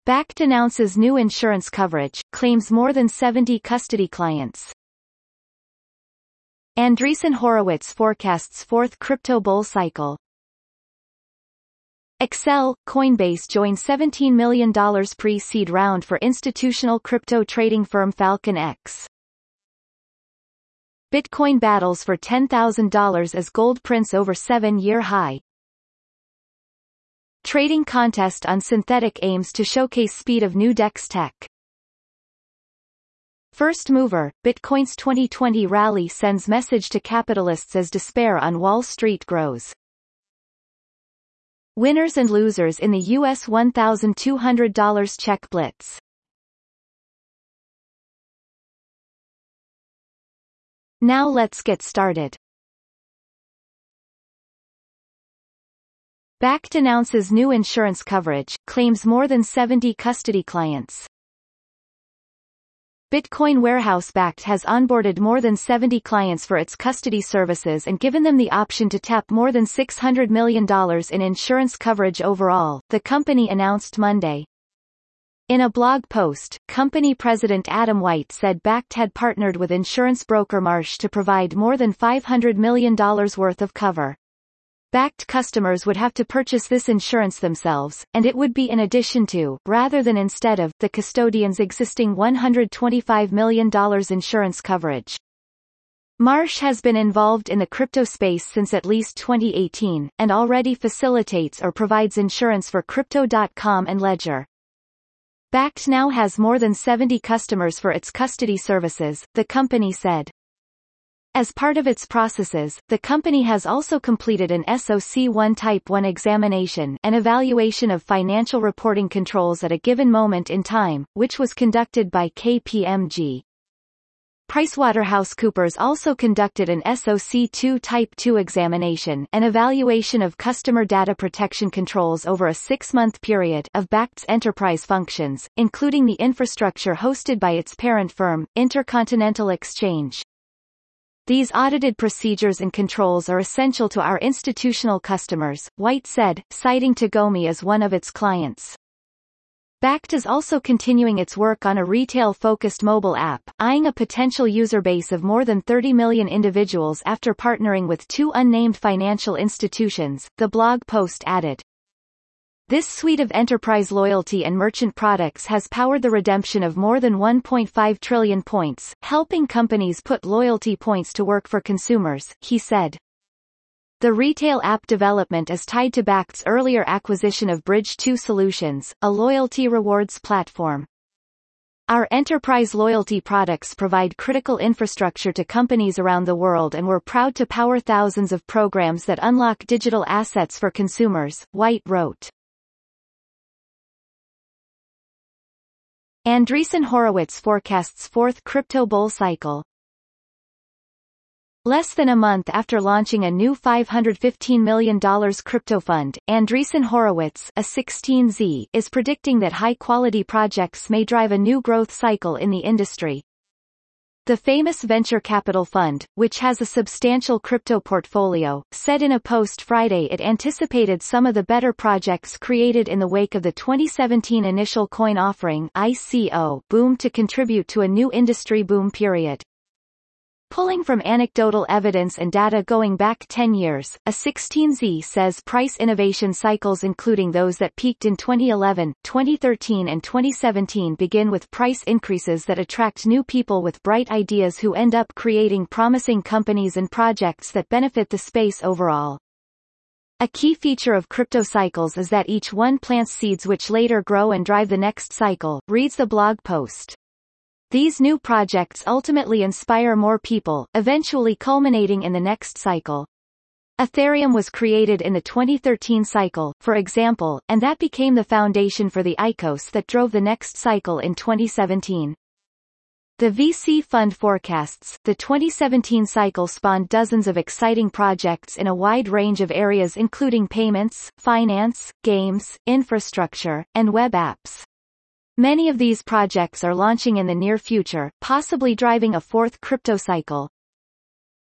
Bakkt announces new insurance coverage, claims more than 70 custody clients. Andreessen Horowitz forecasts fourth crypto bull cycle. Accel, Coinbase join $17 million pre-seed round for institutional crypto trading firm Falcon X. Bitcoin battles for $10,000 as gold prints over 7-year high. Trading contest on Synthetic aims to showcase speed of new DEX tech. First mover, Bitcoin's 2020 rally sends message to capitalists as despair on Wall Street grows. Winners and losers in the U.S. $1,200 check blitz. Now let's get started. Bakkt announces new insurance coverage, claims more than 70 custody clients. Bitcoin warehouse Bakkt has onboarded more than 70 clients for its custody services and given them the option to tap more than $600 million in insurance coverage overall, the company announced Monday. In a blog post, company president Adam White said Bakkt had partnered with insurance broker Marsh to provide more than $500 million worth of cover. Bakkt customers would have to purchase this insurance themselves, and it would be in addition to, rather than instead of, the custodian's existing $125 million insurance coverage. Marsh has been involved in the crypto space since at least 2018, and already facilitates or provides insurance for Crypto.com and Ledger. Bakkt now has more than 70 customers for its custody services, the company said. As part of its processes, the company has also completed an SOC 1 Type 1 examination, an evaluation of financial reporting controls at a given moment in time, which was conducted by KPMG. PricewaterhouseCoopers also conducted an SOC 2 Type 2 examination, an evaluation of customer data protection controls over a 6-month period of Bakkt's enterprise functions, including the infrastructure hosted by its parent firm, Intercontinental Exchange. These audited procedures and controls are essential to our institutional customers, White said, citing Tagomi as one of its clients. Bakkt is also continuing its work on a retail-focused mobile app, eyeing a potential user base of more than 30 million individuals after partnering with 2 unnamed financial institutions, the blog post added. This suite of enterprise loyalty and merchant products has powered the redemption of more than 1.5 trillion points, helping companies put loyalty points to work for consumers, he said. The retail app development is tied to Bakkt's earlier acquisition of Bridge2 Solutions, a loyalty rewards platform. Our enterprise loyalty products provide critical infrastructure to companies around the world, and we're proud to power thousands of programs that unlock digital assets for consumers, White wrote. Andreessen Horowitz forecasts fourth crypto bull cycle. Less than a month after launching a new $515 million crypto fund, Andreessen Horowitz, a 16Z, is predicting that high-quality projects may drive a new growth cycle in the industry. The famous venture capital fund, which has a substantial crypto portfolio, said in a post Friday it anticipated some of the better projects created in the wake of the 2017 initial coin offering (ICO) boom to contribute to a new industry boom period. Pulling from anecdotal evidence and data going back 10 years, a 16Z says price innovation cycles including those that peaked in 2011, 2013 and 2017 begin with price increases that attract new people with bright ideas who end up creating promising companies and projects that benefit the space overall. A key feature of crypto cycles is that each one plants seeds which later grow and drive the next cycle, reads the blog post. These new projects ultimately inspire more people, eventually culminating in the next cycle. Ethereum was created in the 2013 cycle, for example, and that became the foundation for the ICOs that drove the next cycle in 2017. The VC fund forecasts, the 2017 cycle spawned dozens of exciting projects in a wide range of areas including payments, finance, games, infrastructure, and web apps. Many of these projects are launching in the near future, possibly driving a fourth crypto cycle.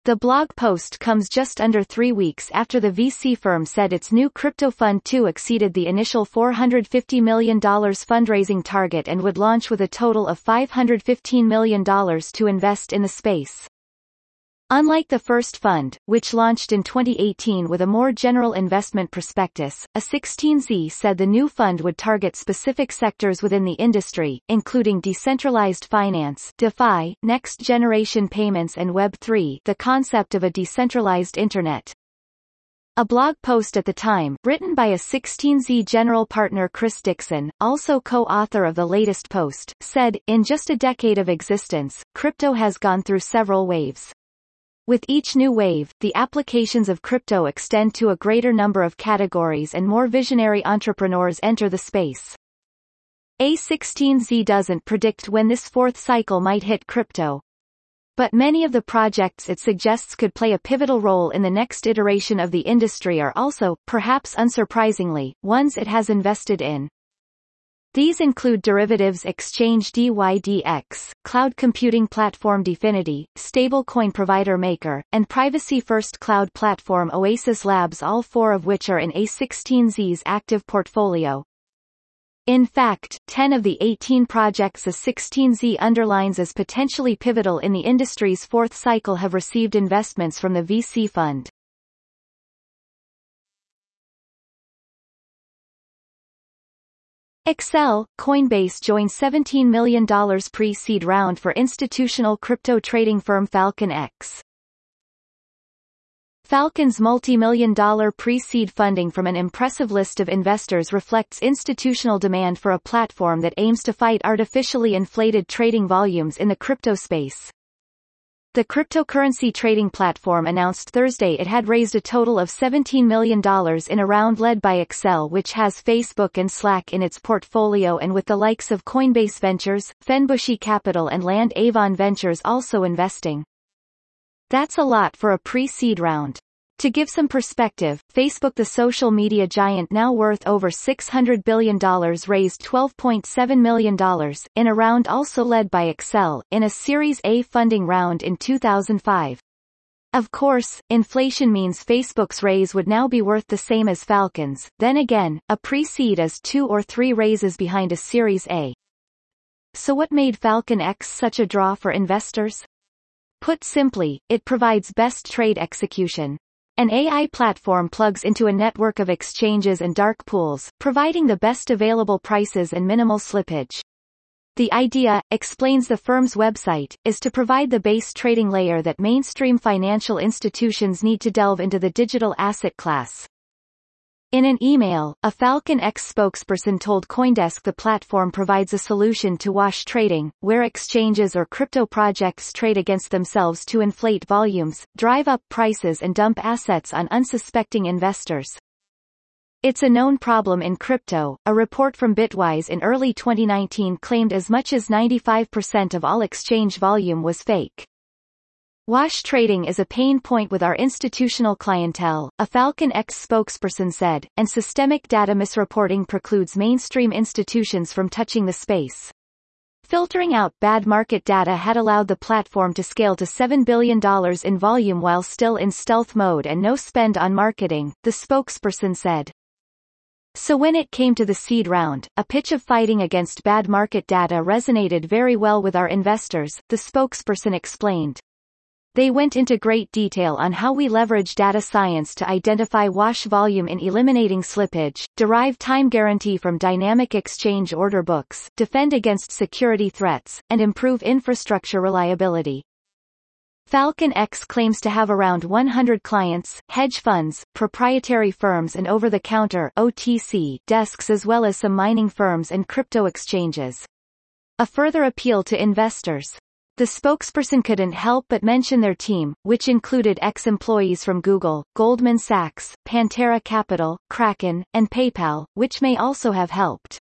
The blog post comes just under 3 weeks after the VC firm said its new crypto fund 2 exceeded the initial $450 million fundraising target and would launch with a total of $515 million to invest in the space. Unlike the first fund, which launched in 2018 with a more general investment prospectus, A16Z said the new fund would target specific sectors within the industry, including decentralized finance, DeFi, next-generation payments and Web3, the concept of a decentralized internet. A blog post at the time, written by A16Z general partner Chris Dixon, also co-author of the latest post, said, "In just a decade of existence, crypto has gone through several waves. With each new wave, the applications of crypto extend to a greater number of categories and more visionary entrepreneurs enter the space." A16Z doesn't predict when this fourth cycle might hit crypto. But many of the projects it suggests could play a pivotal role in the next iteration of the industry are also, perhaps unsurprisingly, ones it has invested in. These include derivatives exchange DYDX, cloud computing platform Dfinity, stablecoin provider Maker, and privacy-first cloud platform Oasis Labs, all 4 of which are in A16Z's active portfolio. In fact, 10 of the 18 projects A16Z underlines as potentially pivotal in the industry's fourth cycle have received investments from the VC fund. Accel, Coinbase joins $17 million pre-seed round for institutional crypto trading firm Falcon X. Falcon's multi-million-dollar pre-seed funding from an impressive list of investors reflects institutional demand for a platform that aims to fight artificially inflated trading volumes in the crypto space. The cryptocurrency trading platform announced Thursday it had raised a total of $17 million in a round led by Accel, which has Facebook and Slack in its portfolio, and with the likes of Coinbase Ventures, Fenbushi Capital and Land Avon Ventures also investing. That's a lot for a pre-seed round. To give some perspective, Facebook, the social media giant now worth over $600 billion, raised $12.7 million, in a round also led by Accel, in a Series A funding round in 2005. Of course, inflation means Facebook's raise would now be worth the same as Falcon's. Then again, a pre-seed is 2 or 3 raises behind a Series A. So what made Falcon X such a draw for investors? Put simply, it provides best trade execution. An AI platform plugs into a network of exchanges and dark pools, providing the best available prices and minimal slippage. The idea, explains the firm's website, is to provide the base trading layer that mainstream financial institutions need to delve into the digital asset class. In an email, a Falcon X spokesperson told CoinDesk the platform provides a solution to wash trading, where exchanges or crypto projects trade against themselves to inflate volumes, drive up prices and dump assets on unsuspecting investors. It's a known problem in crypto. A report from Bitwise in early 2019 claimed as much as 95% of all exchange volume was fake. Wash trading is a pain point with our institutional clientele, a Falcon X spokesperson said, and systemic data misreporting precludes mainstream institutions from touching the space. Filtering out bad market data had allowed the platform to scale to $7 billion in volume while still in stealth mode and no spend on marketing, the spokesperson said. So when it came to the seed round, a pitch of fighting against bad market data resonated very well with our investors, the spokesperson explained. They went into great detail on how we leverage data science to identify wash volume in eliminating slippage, derive time guarantee from dynamic exchange order books, defend against security threats, and improve infrastructure reliability. Falcon X claims to have around 100 clients, hedge funds, proprietary firms and over-the-counter (OTC) desks, as well as some mining firms and crypto exchanges. A further appeal to investors. The spokesperson couldn't help but mention their team, which included ex-employees from Google, Goldman Sachs, Pantera Capital, Kraken, and PayPal, which may also have helped.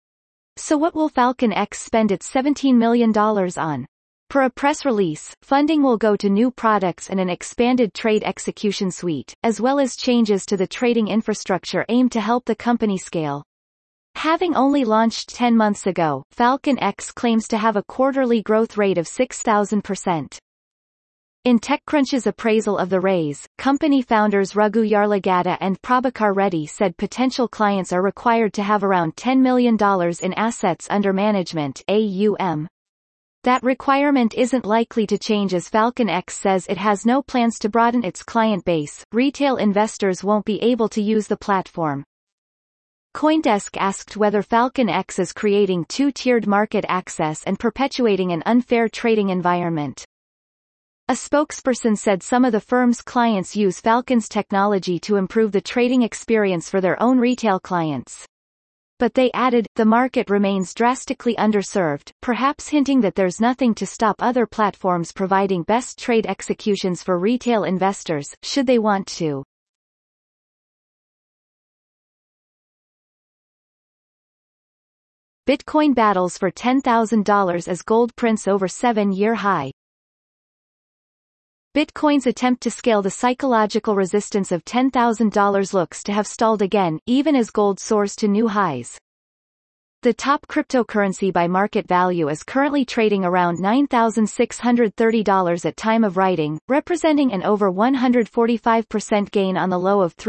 So what will Falcon X spend its $17 million on? Per a press release, funding will go to new products and an expanded trade execution suite, as well as changes to the trading infrastructure aimed to help the company scale. Having only launched 10 months ago, Falcon X claims to have a quarterly growth rate of 6,000%. In TechCrunch's appraisal of the raise, company founders Raghu Yarlagadda and Prabhakar Reddy said potential clients are required to have around $10 million in assets under management (AUM). That requirement isn't likely to change as Falcon X says it has no plans to broaden its client base. Retail investors won't be able to use the platform. CoinDesk asked whether Falcon X is creating two-tiered market access and perpetuating an unfair trading environment. A spokesperson said some of the firm's clients use Falcon's technology to improve the trading experience for their own retail clients. But they added, the market remains drastically underserved, perhaps hinting that there's nothing to stop other platforms providing best trade executions for retail investors, should they want to. Bitcoin battles for $10,000 as gold prints over 7-year high. Bitcoin's attempt to scale the psychological resistance of $10,000 looks to have stalled again, even as gold soars to new highs. The top cryptocurrency by market value is currently trading around $9,630 at time of writing, representing an over 145% gain on the low of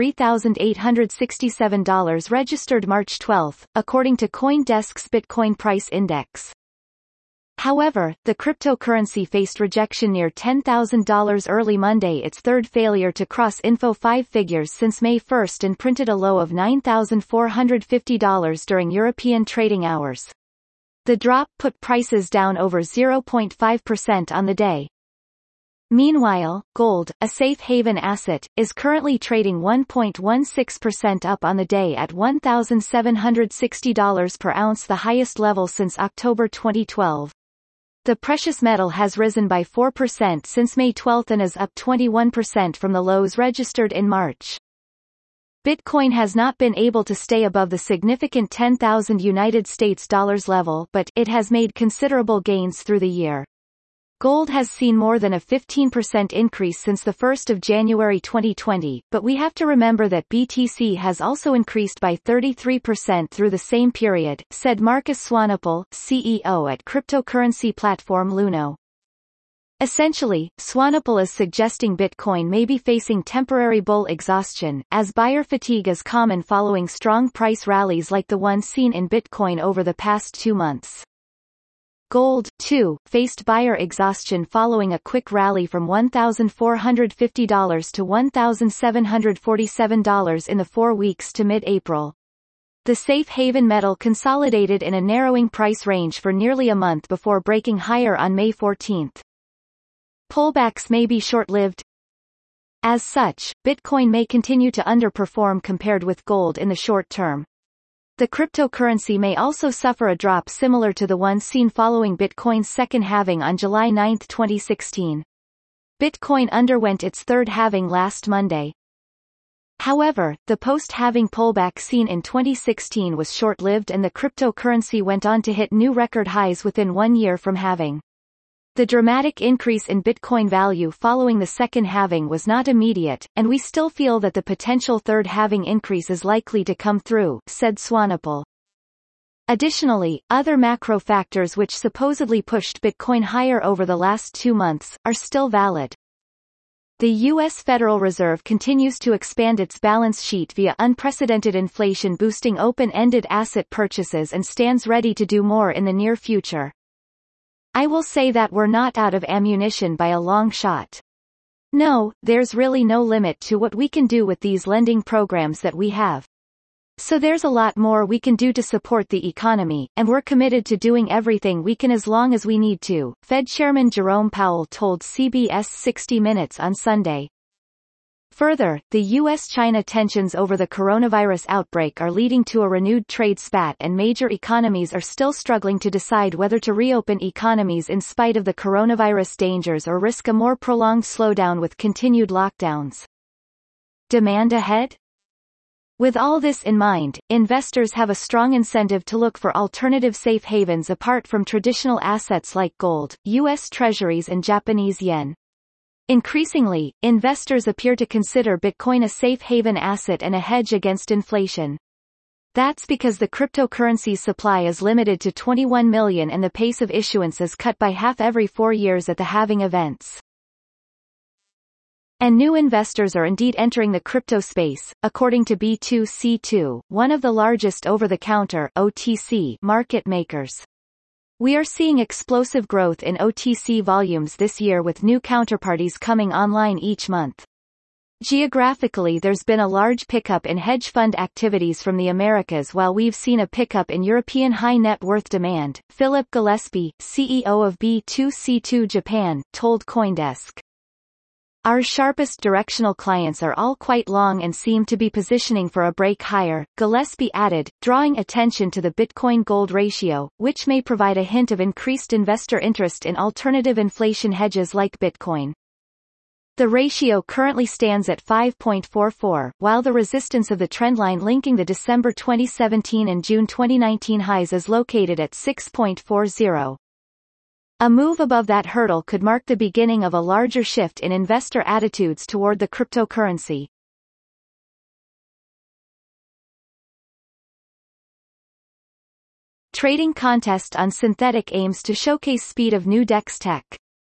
$3,867 registered March 12, according to CoinDesk's Bitcoin Price Index. However, the cryptocurrency faced rejection near $10,000 early Monday, its third failure to cross info five figures since May 1, and printed a low of $9,450 during European trading hours. The drop put prices down over 0.5% on the day. Meanwhile, gold, a safe haven asset, is currently trading 1.16% up on the day at $1,760 per ounce, the highest level since October 2012. The precious metal has risen by 4% since May 12 and is up 21% from the lows registered in March. Bitcoin has not been able to stay above the significant $10,000 level, but it has made considerable gains through the year. Gold has seen more than a 15% increase since the 1st of January 2020, but we have to remember that BTC has also increased by 33% through the same period, said Marcus Swanepoel, CEO at cryptocurrency platform Luno. Essentially, Swanepoel is suggesting Bitcoin may be facing temporary bull exhaustion, as buyer fatigue is common following strong price rallies like the one seen in Bitcoin over the past 2 months. Gold, too, faced buyer exhaustion following a quick rally from $1,450 to $1,747 in the 4 weeks to mid-April. The safe haven metal consolidated in a narrowing price range for nearly a month before breaking higher on May 14. Pullbacks may be short-lived. As such, Bitcoin may continue to underperform compared with gold in the short term. The cryptocurrency may also suffer a drop similar to the one seen following Bitcoin's second halving on July 9, 2016. Bitcoin underwent its third halving last Monday. However, the post-halving pullback seen in 2016 was short-lived and the cryptocurrency went on to hit new record highs within 1 year from halving. The dramatic increase in Bitcoin value following the second halving was not immediate, and we still feel that the potential third halving increase is likely to come through, said Swanepoel. Additionally, other macro factors which supposedly pushed Bitcoin higher over the last 2 months, are still valid. The U.S. Federal Reserve continues to expand its balance sheet via unprecedented inflation boosting open-ended asset purchases and stands ready to do more in the near future. I will say that we're not out of ammunition by a long shot. No, there's really no limit to what we can do with these lending programs that we have. So there's a lot more we can do to support the economy, and we're committed to doing everything we can as long as we need to, Fed Chairman Jerome Powell told CBS 60 Minutes on Sunday. Further, the U.S.-China tensions over the coronavirus outbreak are leading to a renewed trade spat, and major economies are still struggling to decide whether to reopen economies in spite of the coronavirus dangers or risk a more prolonged slowdown with continued lockdowns. Demand ahead? With all this in mind, investors have a strong incentive to look for alternative safe havens apart from traditional assets like gold, U.S. Treasuries and Japanese yen. Increasingly, investors appear to consider Bitcoin a safe haven asset and a hedge against inflation. That's because the cryptocurrency's supply is limited to 21 million and the pace of issuance is cut by half every 4 years at the halving events. And new investors are indeed entering the crypto space, according to B2C2, one of the largest over-the-counter (OTC) market makers. We are seeing explosive growth in OTC volumes this year with new counterparties coming online each month. Geographically, there's been a large pickup in hedge fund activities from the Americas, while we've seen a pickup in European high net worth demand, Philip Gillespie, CEO of B2C2 Japan, told CoinDesk. Our sharpest directional clients are all quite long and seem to be positioning for a break higher, Gillespie added, drawing attention to the Bitcoin-gold ratio, which may provide a hint of increased investor interest in alternative inflation hedges like Bitcoin. The ratio currently stands at 5.44, while the resistance of the trendline linking the December 2017 and June 2019 highs is located at 6.40. A move above that hurdle could mark the beginning of a larger shift in investor attitudes toward the cryptocurrency. Trading contest on Synthetix aims to showcase speed of new DEX tech.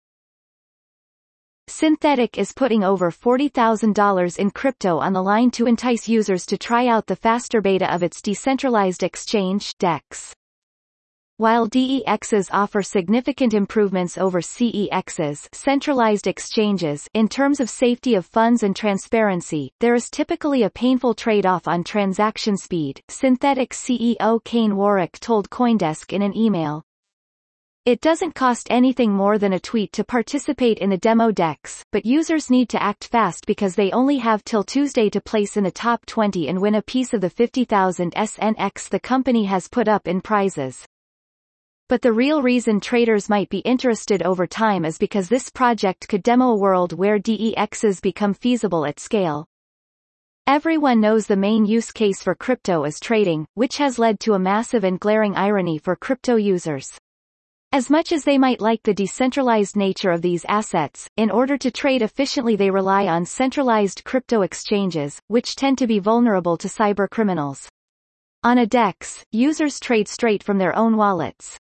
Synthetix is putting over $40,000 in crypto on the line to entice users to try out the faster beta of its decentralized exchange, DEX. While DEXs offer significant improvements over CEXs, centralized exchanges, in terms of safety of funds and transparency, there is typically a painful trade-off on transaction speed, Synthetix CEO Kane Warwick told CoinDesk in an email. It doesn't cost anything more than a tweet to participate in the demo DEX, but users need to act fast because they only have till Tuesday to place in the top 20 and win a piece of the 50,000 SNX the company has put up in prizes. But the real reason traders might be interested over time is because this project could demo a world where DEXs become feasible at scale. Everyone knows the main use case for crypto is trading, which has led to a massive and glaring irony for crypto users. As much as they might like the decentralized nature of these assets, in order to trade efficiently they rely on centralized crypto exchanges, which tend to be vulnerable to cybercriminals. On a DEX, users trade straight from their own wallets.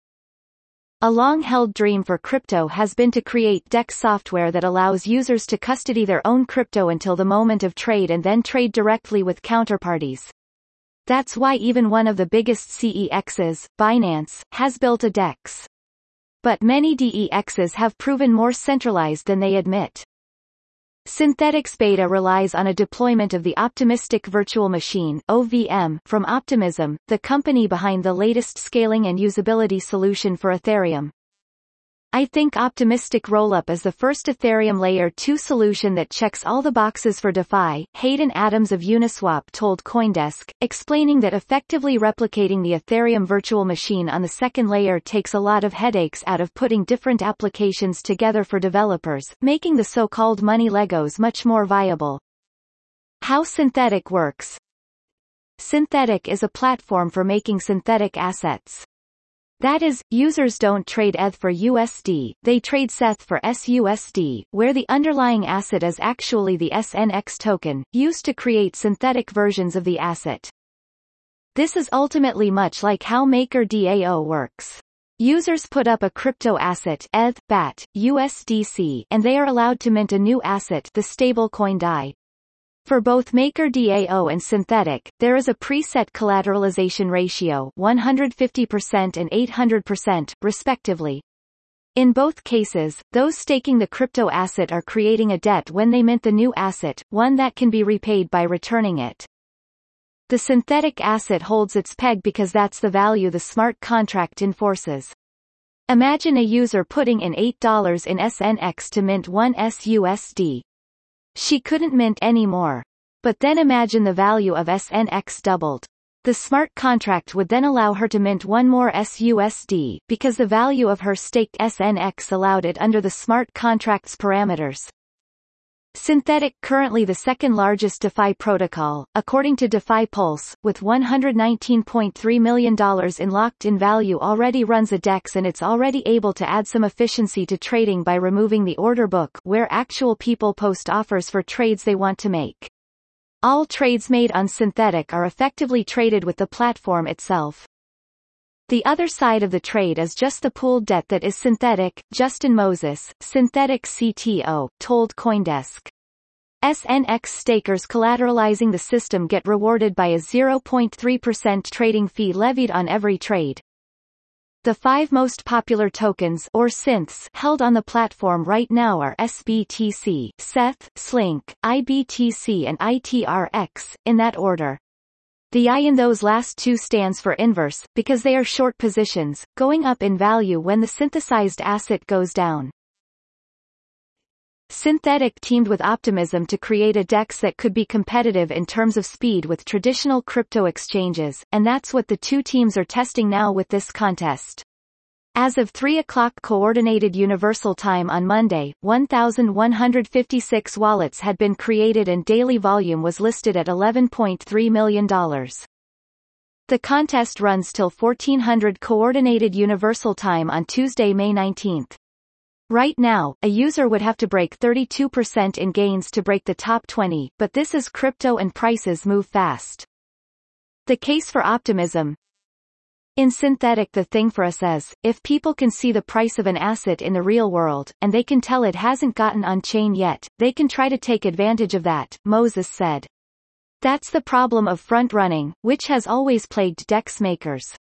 A long-held dream for crypto has been to create DEX software that allows users to custody their own crypto until the moment of trade and then trade directly with counterparties. That's why even one of the biggest CEXs, Binance, has built a DEX. But many DEXs have proven more centralized than they admit. Synthetix Beta relies on a deployment of the Optimistic Virtual Machine (OVM) from Optimism, the company behind the latest scaling and usability solution for Ethereum. I think Optimistic Rollup is the first Ethereum Layer 2 solution that checks all the boxes for DeFi, Hayden Adams of Uniswap told CoinDesk, explaining that effectively replicating the Ethereum virtual machine on the second layer takes a lot of headaches out of putting different applications together for developers, making the so-called money Legos much more viable. How Synthetix works. Synthetix is a platform for making synthetic assets. That is, users don't trade ETH for USD, they trade SETH for SUSD, where the underlying asset is actually the SNX token, used to create synthetic versions of the asset. This is ultimately much like how MakerDAO works. Users put up a crypto asset ETH, BAT, USDC, and they are allowed to mint a new asset, the stablecoin DAI. For both MakerDAO and Synthetix, there is a preset collateralization ratio 150% and 800%, respectively. In both cases, those staking the crypto asset are creating a debt when they mint the new asset, one that can be repaid by returning it. The Synthetix asset holds its peg because that's the value the smart contract enforces. Imagine a user putting in $8 in SNX to mint 1 SUSD. She couldn't mint any more. But then imagine the value of SNX doubled. The smart contract would then allow her to mint 1 more SUSD, because the value of her staked SNX allowed it under the smart contract's parameters. Synthetix currently the second largest DeFi protocol, according to DeFi Pulse, with $119.3 million in locked-in value already runs a DEX and it's already able to add some efficiency to trading by removing the order book where actual people post offers for trades they want to make. All trades made on Synthetix are effectively traded with the platform itself. The other side of the trade is just the pooled debt that is Synthetix, Justin Moses, Synthetix CTO, told CoinDesk. SNX stakers collateralizing the system get rewarded by a 0.3% trading fee levied on every trade. The 5 most popular tokens or synths held on the platform right now are SBTC, SETH, SLINK, IBTC and ITRX, in that order. The I in those last two stands for inverse, because they are short positions, going up in value when the synthesized asset goes down. Synthetix teamed with Optimism to create a DEX that could be competitive in terms of speed with traditional crypto exchanges, and that's what the two teams are testing now with this contest. As of 3 o'clock Coordinated Universal Time on Monday, 1,156 wallets had been created and daily volume was listed at $11.3 million. The contest runs till 1400 Coordinated Universal Time on Tuesday, May 19. Right now, a user would have to break 32% in gains to break the top 20, but this is crypto and prices move fast. The case for Optimism. In Synthetix, the thing for us is, if people can see the price of an asset in the real world, and they can tell it hasn't gotten on-chain yet, they can try to take advantage of that, Moses said. That's the problem of front-running, which has always plagued DEX makers.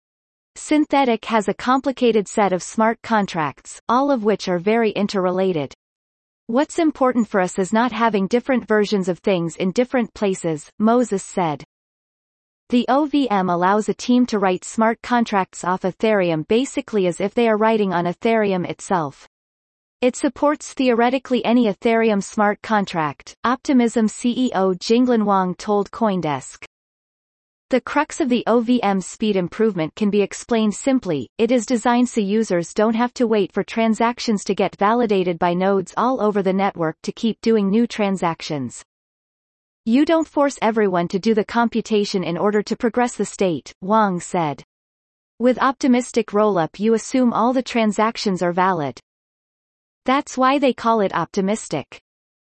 Synthetix has a complicated set of smart contracts, all of which are very interrelated. What's important for us is not having different versions of things in different places, Moses said. The OVM allows a team to write smart contracts off Ethereum basically as if they are writing on Ethereum itself. It supports theoretically any Ethereum smart contract, Optimism CEO Jinglin Wang told CoinDesk. The crux of the OVM speed improvement can be explained simply, it is designed so users don't have to wait for transactions to get validated by nodes all over the network to keep doing new transactions. You don't force everyone to do the computation in order to progress the state, Wang said. With optimistic rollup you assume all the transactions are valid. That's why they call it optimistic.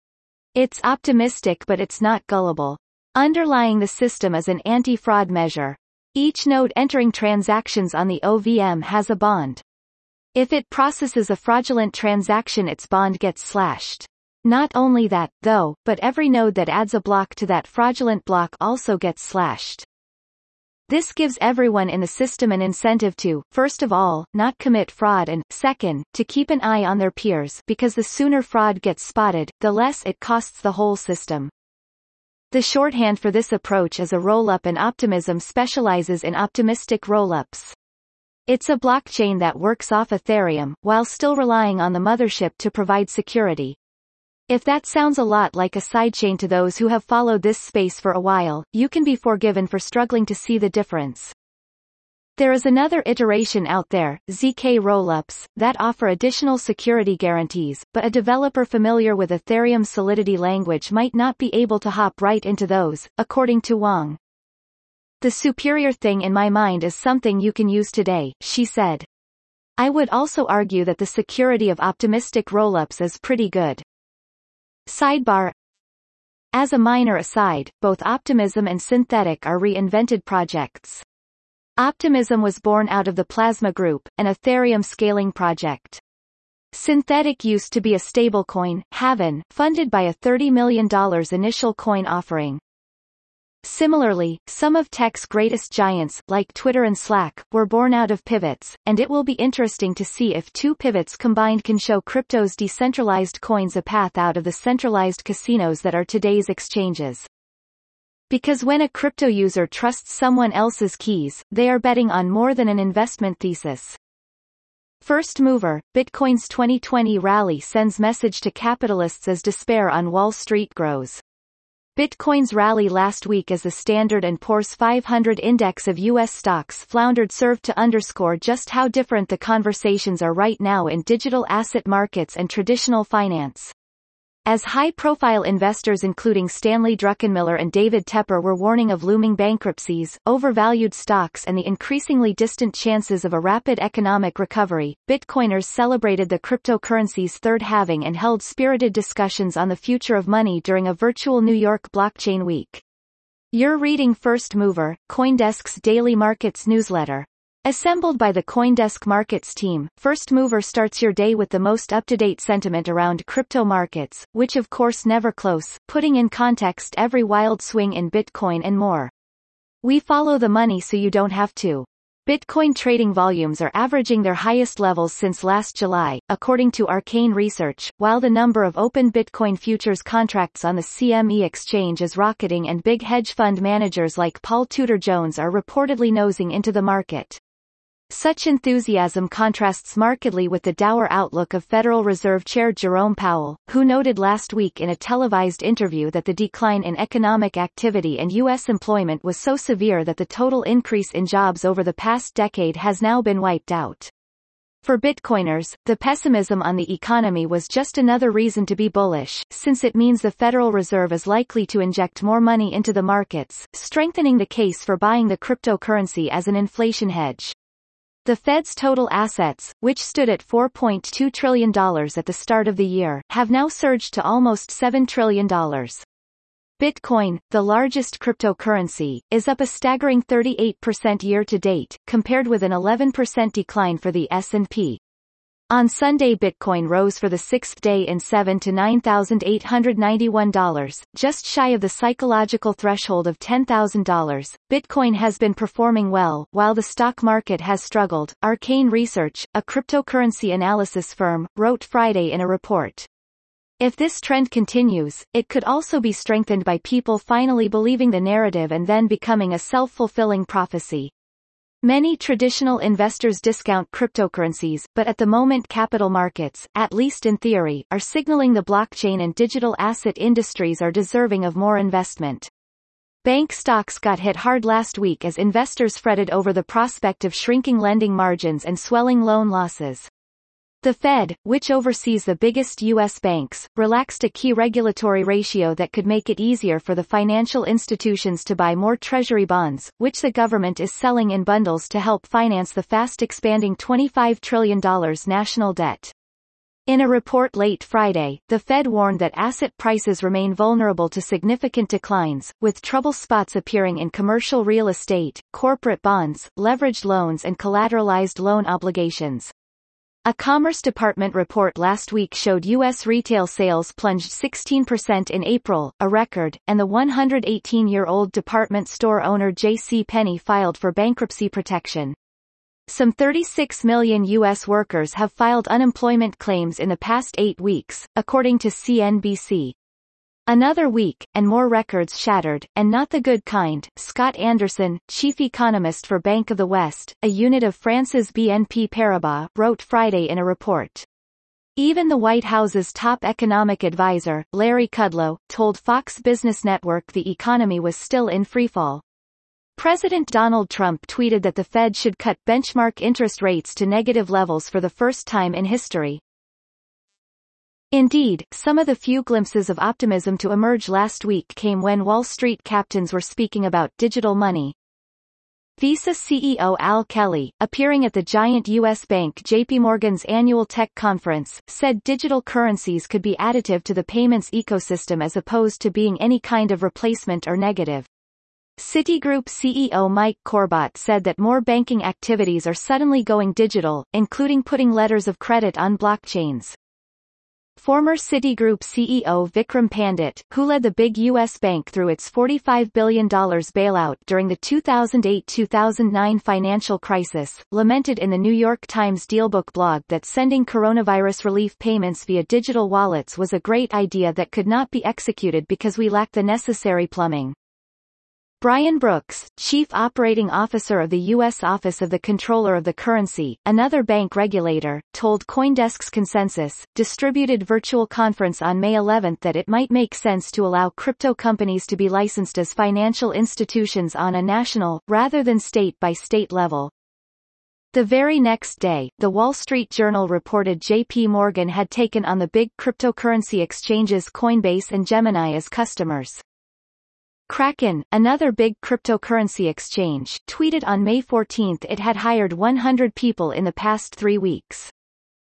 It's optimistic but it's not gullible. Underlying the system is an anti-fraud measure. Each node entering transactions on the OVM has a bond. If it processes a fraudulent transaction its bond gets slashed. Not only that, though, but every node that adds a block to that fraudulent block also gets slashed. This gives everyone in the system an incentive to, first of all, not commit fraud and, second, to keep an eye on their peers because the sooner fraud gets spotted, the less it costs the whole system. The shorthand for this approach is a rollup and Optimism specializes in optimistic rollups. It's a blockchain that works off Ethereum, while still relying on the mothership to provide security. If that sounds a lot like a sidechain to those who have followed this space for a while, you can be forgiven for struggling to see the difference. There is another iteration out there, ZK rollups, that offer additional security guarantees, but a developer familiar with Ethereum Solidity language might not be able to hop right into those, according to Wang. The superior thing in my mind is something you can use today, she said. I would also argue that the security of optimistic rollups is pretty good. Sidebar. As a minor aside, both Optimism and Synthetix are reinvented projects. Optimism was born out of the Plasma Group, an Ethereum scaling project. Synthetix used to be a stablecoin, Haven, funded by a $30 million initial coin offering. Similarly, some of tech's greatest giants, like Twitter and Slack, were born out of pivots, and it will be interesting to see if two pivots combined can show crypto's decentralized coins a path out of the centralized casinos that are today's exchanges. Because when a crypto user trusts someone else's keys, they are betting on more than an investment thesis. First mover, Bitcoin's 2020 rally sends message to capitalists as despair on Wall Street grows. Bitcoin's rally last week as the Standard & Poor's 500 index of U.S. stocks floundered served to underscore just how different the conversations are right now in digital asset markets and traditional finance. As high-profile investors including Stanley Druckenmiller and David Tepper were warning of looming bankruptcies, overvalued stocks and the increasingly distant chances of a rapid economic recovery, Bitcoiners celebrated the cryptocurrency's third halving and held spirited discussions on the future of money during a virtual New York Blockchain Week. You're reading First Mover, CoinDesk's daily markets newsletter. Assembled by the CoinDesk Markets team, First Mover starts your day with the most up-to-date sentiment around crypto markets, which of course never close, putting in context every wild swing in Bitcoin and more. We follow the money so you don't have to. Bitcoin trading volumes are averaging their highest levels since last July, according to Arcane Research, while the number of open Bitcoin futures contracts on the CME exchange is rocketing and big hedge fund managers like Paul Tudor Jones are reportedly nosing into the market. Such enthusiasm contrasts markedly with the dour outlook of Federal Reserve Chair Jerome Powell, who noted last week in a televised interview that the decline in economic activity and U.S. employment was so severe that the total increase in jobs over the past decade has now been wiped out. For Bitcoiners, the pessimism on the economy was just another reason to be bullish, since it means the Federal Reserve is likely to inject more money into the markets, strengthening the case for buying the cryptocurrency as an inflation hedge. The Fed's total assets, which stood at $4.2 trillion at the start of the year, have now surged to almost $7 trillion. Bitcoin, the largest cryptocurrency, is up a staggering 38% year-to-date, compared with an 11% decline for the S&P. On Sunday Bitcoin rose for the sixth day in $7,000 to $9,891, just shy of the psychological threshold of $10,000. Bitcoin has been performing well, while the stock market has struggled, Arcane Research, a cryptocurrency analysis firm, wrote Friday in a report. If this trend continues, it could also be strengthened by people finally believing the narrative and then becoming a self-fulfilling prophecy. Many traditional investors discount cryptocurrencies, but at the moment capital markets, at least in theory, are signaling the blockchain and digital asset industries are deserving of more investment. Bank stocks got hit hard last week as investors fretted over the prospect of shrinking lending margins and swelling loan losses. The Fed, which oversees the biggest U.S. banks, relaxed a key regulatory ratio that could make it easier for the financial institutions to buy more Treasury bonds, which the government is selling in bundles to help finance the fast-expanding $25 trillion national debt. In a report late Friday, the Fed warned that asset prices remain vulnerable to significant declines, with trouble spots appearing in commercial real estate, corporate bonds, leveraged loans and collateralized loan obligations. A Commerce Department report last week showed U.S. retail sales plunged 16% in April, a record, and the 118-year-old department store owner J.C. Penney filed for bankruptcy protection. Some 36 million U.S. workers have filed unemployment claims in the past 8 weeks, according to CNBC. Another week, and more records shattered, and not the good kind. Scott Anderson, chief economist for Bank of the West, a unit of France's BNP Paribas, wrote Friday in a report. Even the White House's top economic advisor, Larry Kudlow, told Fox Business Network the economy was still in freefall. President Donald Trump tweeted that the Fed should cut benchmark interest rates to negative levels for the first time in history. Indeed, some of the few glimpses of optimism to emerge last week came when Wall Street captains were speaking about digital money. Visa CEO Al Kelly, appearing at the giant U.S. bank JP Morgan's annual tech conference, said digital currencies could be additive to the payments ecosystem as opposed to being any kind of replacement or negative. Citigroup CEO Mike Corbat said that more banking activities are suddenly going digital, including putting letters of credit on blockchains. Former Citigroup CEO Vikram Pandit, who led the big U.S. bank through its $45 billion bailout during the 2008-2009 financial crisis, lamented in the New York Times Dealbook blog that sending coronavirus relief payments via digital wallets was a great idea that could not be executed because we lack the necessary plumbing. Brian Brooks, Chief Operating Officer of the U.S. Office of the Comptroller of the Currency, another bank regulator, told CoinDesk's Consensus, distributed virtual conference on May 11 that it might make sense to allow crypto companies to be licensed as financial institutions on a national, rather than state-by-state level. The very next day, the Wall Street Journal reported J.P. Morgan had taken on the big cryptocurrency exchanges Coinbase and Gemini as customers. Kraken, another big cryptocurrency exchange, tweeted on May 14 it had hired 100 people in the past 3 weeks.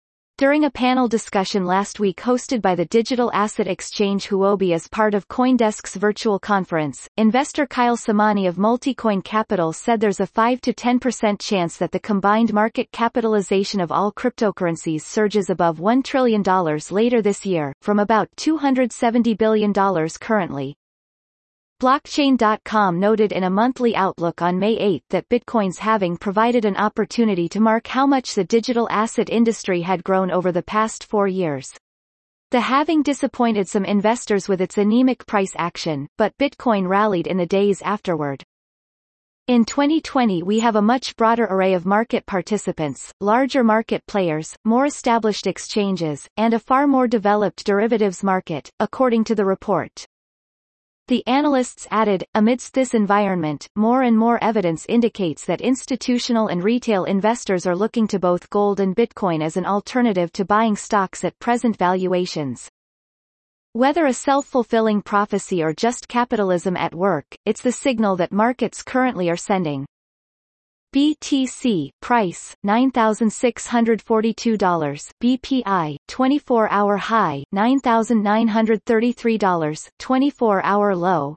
During a panel discussion last week hosted by the digital asset exchange Huobi as part of CoinDesk's virtual conference, investor Kyle Samani of Multicoin Capital said there's a 5 to 10% chance that the combined market capitalization of all cryptocurrencies surges above $1 trillion later this year, from about $270 billion currently. Blockchain.com noted in a monthly outlook on May 8 that Bitcoin's halving provided an opportunity to mark how much the digital asset industry had grown over the past 4 years. The halving disappointed some investors with its anemic price action, but Bitcoin rallied in the days afterward. In 2020 we have a much broader array of market participants, larger market players, more established exchanges, and a far more developed derivatives market, according to the report. The analysts added, amidst this environment, more and more evidence indicates that institutional and retail investors are looking to both gold and Bitcoin as an alternative to buying stocks at present valuations. Whether a self-fulfilling prophecy or just capitalism at work, it's the signal that markets currently are sending. BTC price $9,642, BPI 24-hour high $9,933, 24-hour low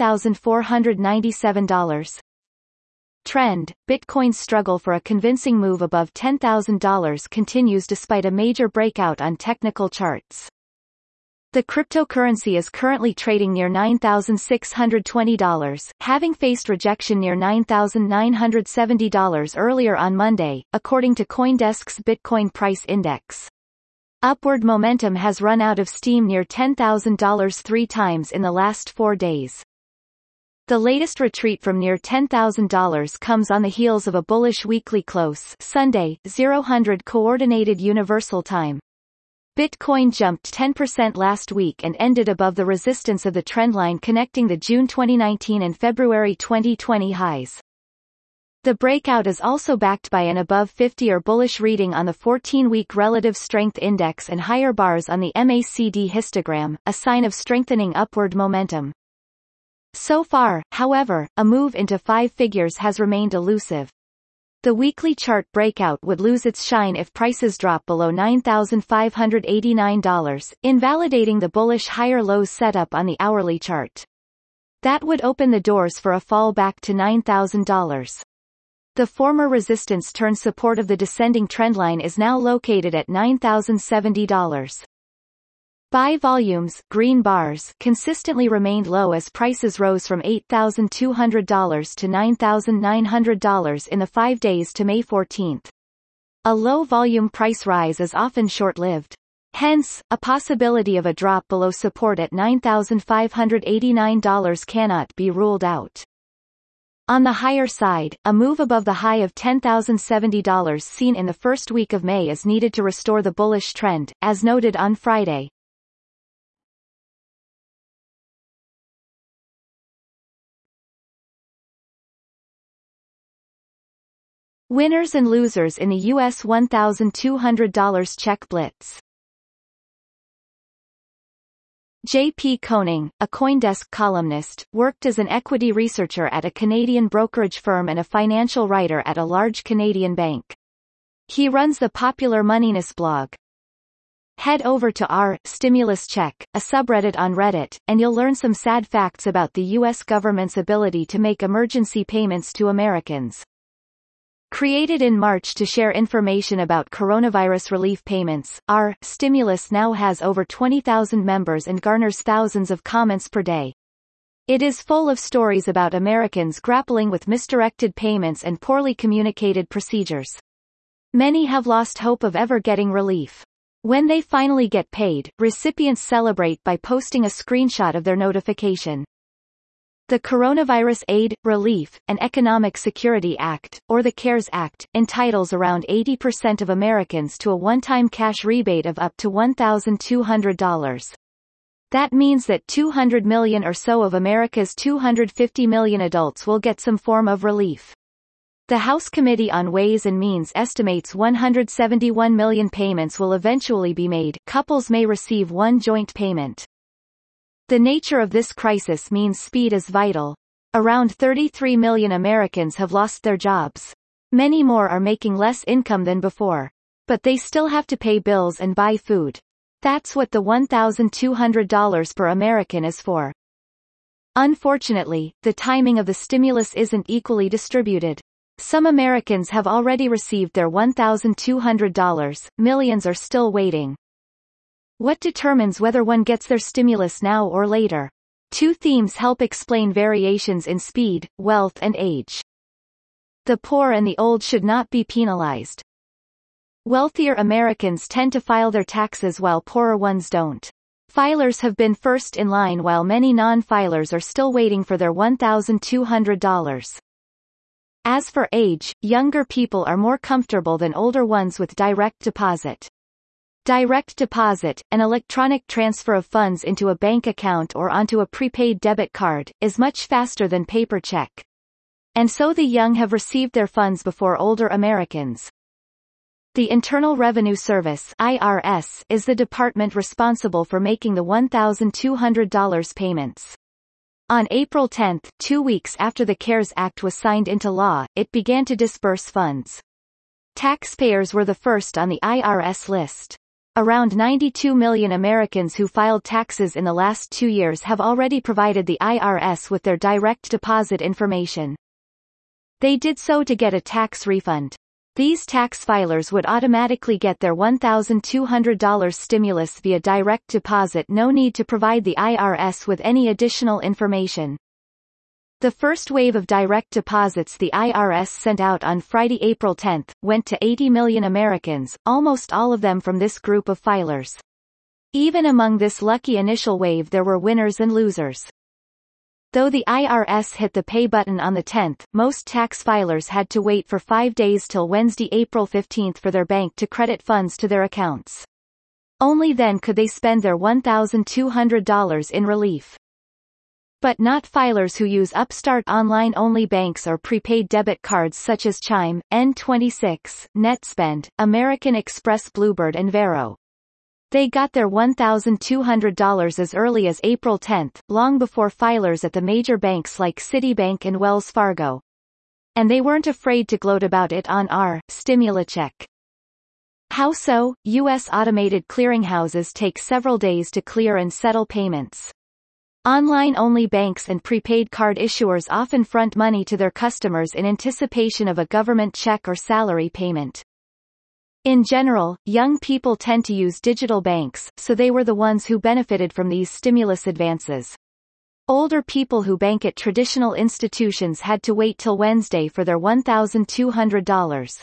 $9,497. Trend: Bitcoin's struggle for a convincing move above $10,000 continues despite a major breakout on technical charts. The cryptocurrency is currently trading near $9,620, having faced rejection near $9,970 earlier on Monday, according to CoinDesk's Bitcoin Price Index. Upward momentum has run out of steam near $10,000 three times in the last 4 days. The latest retreat from near $10,000 comes on the heels of a bullish weekly close Sunday, 0000 Coordinated Universal Time. Bitcoin jumped 10% last week and ended above the resistance of the trendline connecting the June 2019 and February 2020 highs. The breakout is also backed by an above 50 or bullish reading on the 14-week Relative Strength Index and higher bars on the MACD histogram, a sign of strengthening upward momentum. So far, however, a move into 5 figures has remained elusive. The weekly chart breakout would lose its shine if prices drop below $9,589, invalidating the bullish higher lows setup on the hourly chart. That would open the doors for a fall back to $9,000. The former resistance turned support of the descending trendline is now located at $9,070. Buy volumes, green bars, consistently remained low as prices rose from $8,200 to $9,900 in the 5 days to May 14. A low-volume price rise is often short-lived. Hence, a possibility of a drop below support at $9,589 cannot be ruled out. On the higher side, a move above the high of $10,070 seen in the first week of May is needed to restore the bullish trend, as noted on Friday. Winners and losers in the U.S. $1,200 check blitz. J.P. Koning, a CoinDesk columnist, worked as an equity researcher at a Canadian brokerage firm and a financial writer at a large Canadian bank. He runs the popular Moneyness blog. Head over to r/Stimulus Check, a subreddit on Reddit, and you'll learn some sad facts about the U.S. government's ability to make emergency payments to Americans. Created in March to share information about coronavirus relief payments, r/Stimulus now has over 20,000 members and garners thousands of comments per day. It is full of stories about Americans grappling with misdirected payments and poorly communicated procedures. Many have lost hope of ever getting relief. When they finally get paid, recipients celebrate by posting a screenshot of their notification. The Coronavirus Aid, Relief, and Economic Security Act, or the CARES Act, entitles around 80% of Americans to a one-time cash rebate of up to $1,200. That means that 200 million or so of America's 250 million adults will get some form of relief. The House Committee on Ways and Means estimates 171 million payments will eventually be made. Couples may receive one joint payment. The nature of this crisis means speed is vital. Around 33 million Americans have lost their jobs. Many more are making less income than before. But they still have to pay bills and buy food. That's what the $1,200 per American is for. Unfortunately, the timing of the stimulus isn't equally distributed. Some Americans have already received their $1,200, millions are still waiting. What determines whether one gets their stimulus now or later? Two themes help explain variations in speed, wealth and age. The poor and the old should not be penalized. Wealthier Americans tend to file their taxes while poorer ones don't. Filers have been first in line while many non-filers are still waiting for their $1,200. As for age, younger people are more comfortable than older ones with direct deposit. Direct deposit, an electronic transfer of funds into a bank account or onto a prepaid debit card, is much faster than paper check. And so the young have received their funds before older Americans. The Internal Revenue Service (IRS) is the department responsible for making the $1,200 payments. On April 10, 2 weeks after the CARES Act was signed into law, it began to disburse funds. Taxpayers were the first on the IRS list. Around 92 million Americans who filed taxes in the last 2 years have already provided the IRS with their direct deposit information. They did so to get a tax refund. These tax filers would automatically get their $1,200 stimulus via direct deposit, no need to provide the IRS with any additional information. The first wave of direct deposits the IRS sent out on Friday, April 10, went to 80 million Americans, almost all of them from this group of filers. Even among this lucky initial wave there were winners and losers. Though the IRS hit the pay button on the 10th, most tax filers had to wait for 5 days till Wednesday, April 15 for their bank to credit funds to their accounts. Only then could they spend their $1,200 in relief. But not filers who use upstart online-only banks or prepaid debit cards such as Chime, N26, NetSpend, American Express, Bluebird and Varo. They got their $1,200 as early as April 10, long before filers at the major banks like Citibank and Wells Fargo. And they weren't afraid to gloat about it on our StimulaCheck. How so? U.S. automated clearinghouses take several days to clear and settle payments. Online-only banks and prepaid card issuers often front money to their customers in anticipation of a government check or salary payment. In general, young people tend to use digital banks, so they were the ones who benefited from these stimulus advances. Older people who bank at traditional institutions had to wait till Wednesday for their $1,200.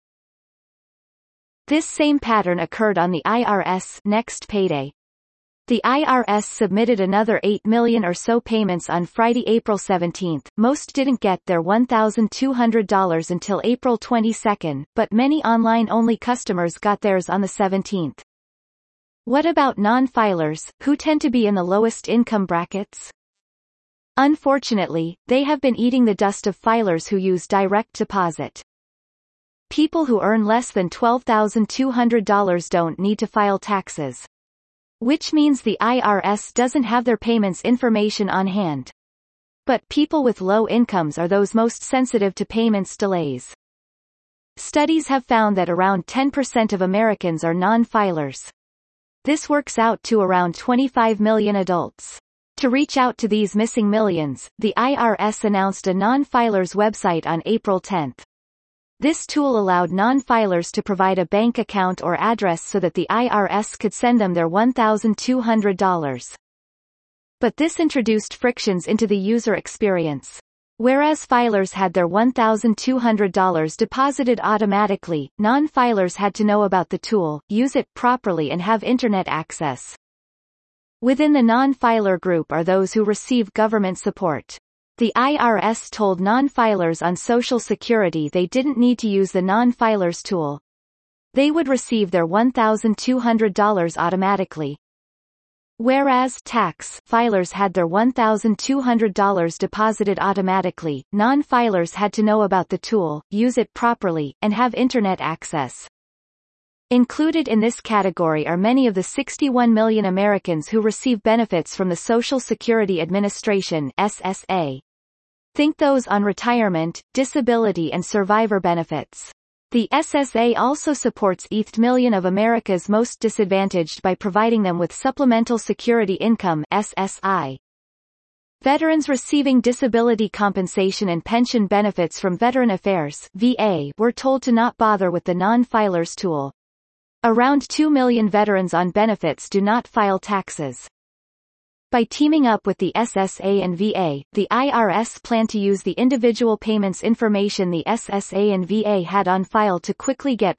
This same pattern occurred on the IRS next payday. The IRS submitted another 8 million or so payments on Friday, April 17. Most didn't get their $1,200 until April 22, but many online-only customers got theirs on the 17th. What about non-filers, who tend to be in the lowest income brackets? Unfortunately, they have been eating the dust of filers who use direct deposit. People who earn less than $12,200 don't need to file taxes. Which means the IRS doesn't have their payments information on hand. But people with low incomes are those most sensitive to payments delays. Studies have found that around 10% of Americans are non-filers. This works out to around 25 million adults. To reach out to these missing millions, the IRS announced a non-filers website on April 10. This tool allowed non-filers to provide a bank account or address so that the IRS could send them their $1,200. But this introduced frictions into the user experience. Whereas filers had their $1,200 deposited automatically, non-filers had to know about the tool, use it properly and have internet access. Within the non-filer group are those who receive government support. The IRS told non-filers on Social Security they didn't need to use the non-filers tool. They would receive their $1,200 automatically. Whereas tax filers had their $1,200 deposited automatically, non-filers had to know about the tool, use it properly, and have internet access. Included in this category are many of the 61 million Americans who receive benefits from the Social Security Administration (SSA). Think those on retirement, disability and survivor benefits. The SSA also supports 1 million of America's most disadvantaged by providing them with Supplemental Security Income SSI. Veterans receiving disability compensation and pension benefits from Veteran Affairs VA were told to not bother with the non-filers tool. Around 2 million veterans on benefits do not file taxes. By teaming up with the SSA and VA, the IRS planned to use the individual payments information the SSA and VA had on file to quickly get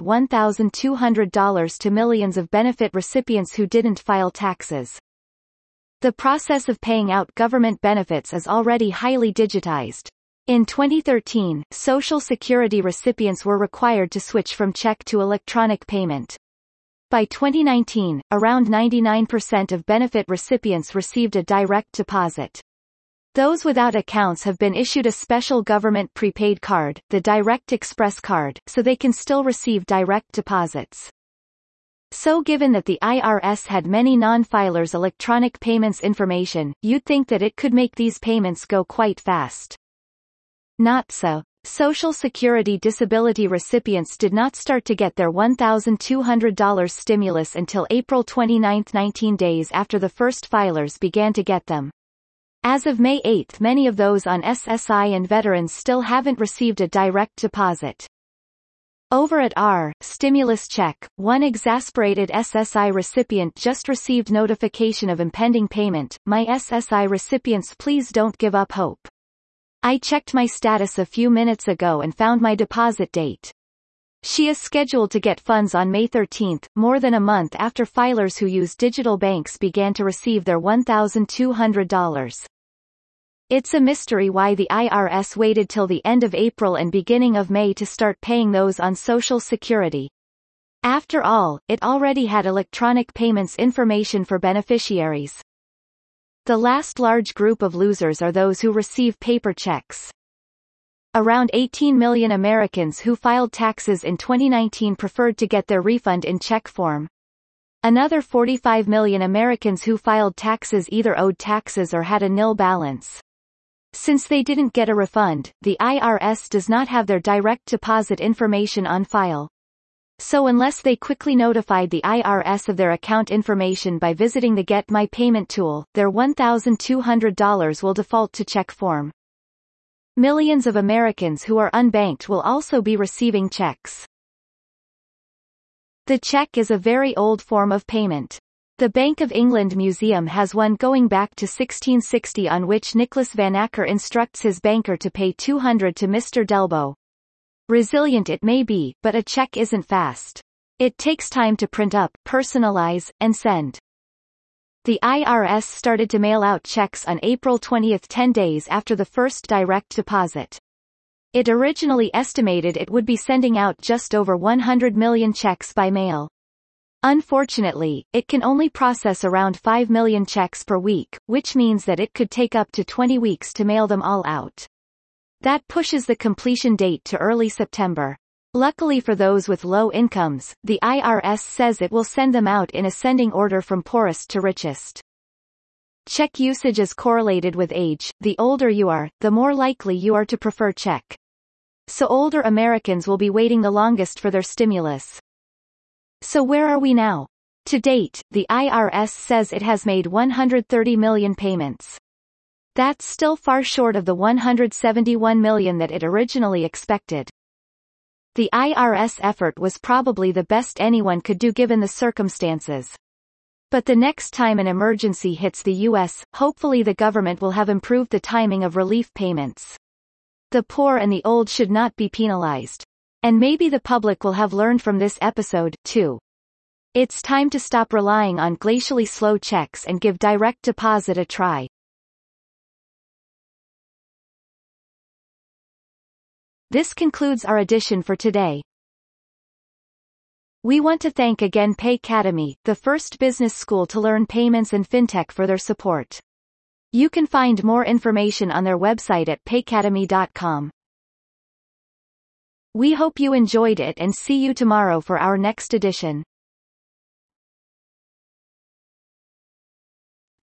$1,200 to millions of benefit recipients who didn't file taxes. The process of paying out government benefits is already highly digitized. In 2013, Social Security recipients were required to switch from check to electronic payment. By 2019, around 99% of benefit recipients received a direct deposit. Those without accounts have been issued a special government prepaid card, the Direct Express card, so they can still receive direct deposits. So given that the IRS had many non-filers' electronic payments information, you'd think that it could make these payments go quite fast. Not so. Social Security disability recipients did not start to get their $1,200 stimulus until April 29, 19 days after the first filers began to get them. As of May 8, many of those on SSI and veterans still haven't received a direct deposit. Over at our stimulus check, one exasperated SSI recipient just received notification of impending payment. My SSI recipients, please don't give up hope. I checked my status a few minutes ago and found my deposit date. She is scheduled to get funds on May 13, more than a month after filers who use digital banks began to receive their $1,200. It's a mystery why the IRS waited till the end of April and beginning of May to start paying those on Social Security. After all, it already had electronic payments information for beneficiaries. The last large group of losers are those who receive paper checks. Around 18 million Americans who filed taxes in 2019 preferred to get their refund in check form. Another 45 million Americans who filed taxes either owed taxes or had a nil balance. Since they didn't get a refund, the IRS does not have their direct deposit information on file. So unless they quickly notified the IRS of their account information by visiting the Get My Payment tool, their $1,200 will default to check form. Millions of Americans who are unbanked will also be receiving checks. The check is a very old form of payment. The Bank of England Museum has one going back to 1660 on which Nicholas Van Acker instructs his banker to pay $200 to Mr. Delbo. Resilient it may be, but a check isn't fast. It takes time to print up, personalize, and send. The IRS started to mail out checks on April 20, 10 days after the first direct deposit. It originally estimated it would be sending out just over 100 million checks by mail. Unfortunately, it can only process around 5 million checks per week, which means that it could take up to 20 weeks to mail them all out. That pushes the completion date to early September. Luckily for those with low incomes, the IRS says it will send them out in ascending order from poorest to richest. Check usage is correlated with age. The older you are, the more likely you are to prefer check. So older Americans will be waiting the longest for their stimulus. So where are we now? To date, the IRS says it has made 130 million payments. That's still far short of the 171 million that it originally expected. The IRS effort was probably the best anyone could do given the circumstances. But the next time an emergency hits the U.S., hopefully the government will have improved the timing of relief payments. The poor and the old should not be penalized. And maybe the public will have learned from this episode, too. It's time to stop relying on glacially slow checks and give direct deposit a try. This concludes our edition for today. We want to thank again Paycademy, the first business school to learn payments and fintech, for their support. You can find more information on their website at paycademy.com. We hope you enjoyed it and see you tomorrow for our next edition.